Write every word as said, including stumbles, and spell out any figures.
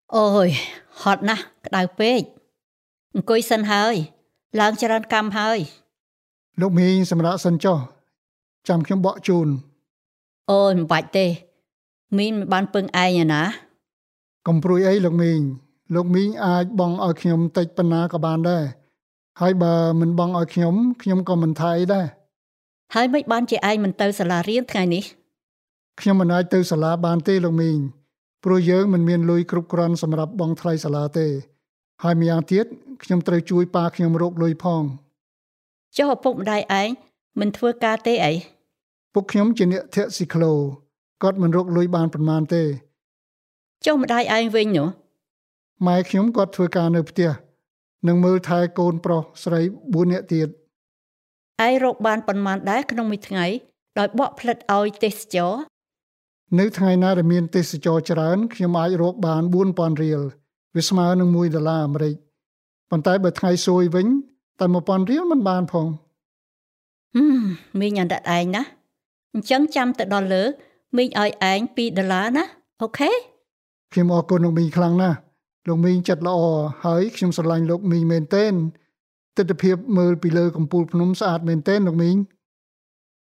Ôi, hotណាស់ក្តៅពេកអង្គុយសិនហើយឡើងច្រើនកម្មហើយលោកមីងសម្រាប់សិនចុះចាំខ្ញុំបកជូនអូយមិនបាច់ទេមីងមិនបានពឹងឯងណាកុំព្រួយអីលោកមីងលោកមីងអាចបង់ឲ្យខ្ញុំតិចប៉ុណ្ណាក៏បានដែរហើយបើមិនបង់ឲ្យខ្ញុំខ្ញុំក៏មិនថាអីដែរហើយមិនបានជាឯងមិនទៅសាលារៀនថ្ងៃនេះខ្ញុំមិនអាចទៅសាលាបានទេលោកមីងព្រោះយើងមិនមានលុយគ្រប់គ្រាន់សម្រាប់បង់ថ្លៃសាលាទេហើយម្យ៉ាងទៀតខ្ញុំត្រូវជួយប៉ាខ្ញុំរកលុយផងចុះឪពុកម្ដាយឯងមិនធ្វើការទេអីពុកខ្ញុំជាអ្នកធាក់ស៊ីក្លូគាត់មិនរកលុយបានប៉ុន្មានទេចុះម្ដាយឯងវិញនោះម៉ែខ្ញុំគាត់ធ្វើការនៅផ្ទះនិងមើលថែកូនប្រុសស្រីបួននាក់ទៀតឯងរកបានប៉ុន្មានដែរក្នុងមួយថ្ងៃដោយបកផ្លិតឲ្យទេសចរនៅថ្ងៃណាដែលមានទេសចរច្រើនខ្ញុំអាចរកបានបួនពាន់រៀលវាស្មើនឹងមួយដុល្លារអាមេរិកប៉ុន្តែបើថ្ងៃសួយវិញតែមួយពាន់រៀលមិនបានផងហឹមមីងអណ្ដាតឯងណាអញ្ចឹងចាំទៅដល់លើមីងឲ្យឯងពីរដុល្លារណាអូខេខ្ញុំអរគុណលោកមីងខ្លាំងណាស់លោកមីងចិត្តល្អហើយខ្ញុំស្រឡាញ់លោកមីងមែនទែនទស្សនវិជ្ជាមើលពីលើកំពូលភ្នំស្អាតមែនទែនលោកមីង